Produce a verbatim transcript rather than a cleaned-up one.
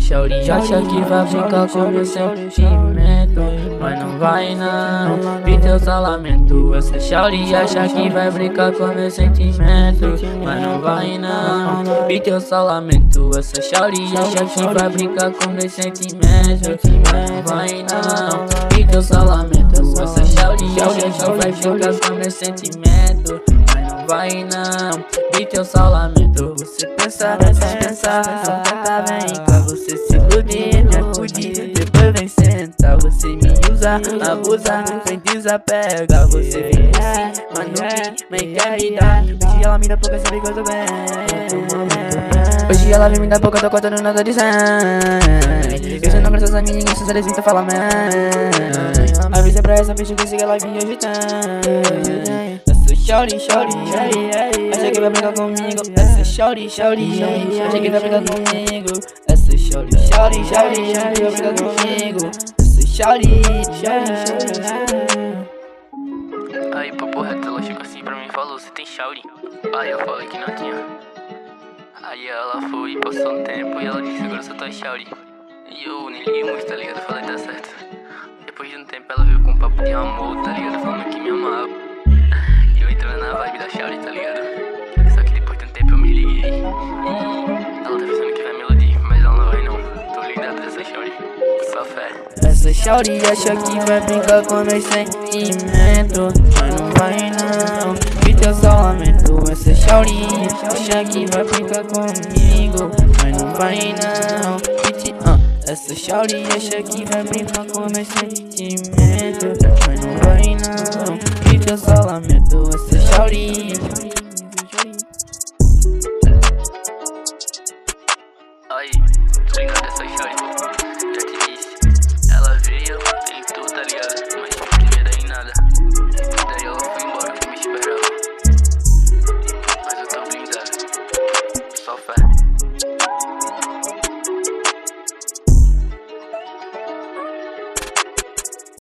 shawty acha que vai brincar com meu sentimento, mas não vai não. Vi teu salamento. Essa shawty acha que vai brincar com meu sentimento, mas não vai não. Vi teu salamento. Essa shawty acha que vai brincar com meu sentimento, mas não vai não. Vi teu salamento. Essa shawty acha que vai brincar com meu sentimento, mas não vai não. Vi teu salamento. Você pensa, pensa, pensa, só tenta vem cá. Você se ilude, me acude, depois vem sentar. Você me usa, abusa, vem desapega. Você vem assim, mas não vem quer me dar. Hoje ela me dá pouca, sabe que eu tô bem. Hoje ela vem me dar pouca, tô cortando nada de sangue. Eu já não graças a mim, ninguém se desista, fala mãe. Avisa pra essa bicha que siga ela vir agitando. Essa shawty, shawty, acha que vai brincar comigo. Essa shawty, shawty, acha que vai brincar comigo. Essa shawty, shawty, shawty, acha que vai brincar comigo. Essa shawty, shawty. Aí papo reto, ela chegou assim pra mim e falou: cê tem shawty? Aí eu falei que não tinha. Aí ela foi, passou um tempo e ela disse: agora só tá shawty. E eu nem liguei muito, tá ligado? Falei: tá certo. Depois de um tempo ela veio com um papo de amor, tá ligado? Falando que me amava. E eu entrando na vibe da shawty, tá ligado? Só que depois de um tempo eu me liguei e ela tá pensando que vai me iludir, mas ela não vai não. Tô ligado dessa shawty, só fé. Essa shawty acha que vai brincar com meus sentimentos, mas não vai não. Vi teu salamento. Essa shawty acha que vai brincar comigo, mas não vai não. Essa shawty acha que vai brincar com meus sentimentos, mas não vai não. Vi teu salamento. Essa shawty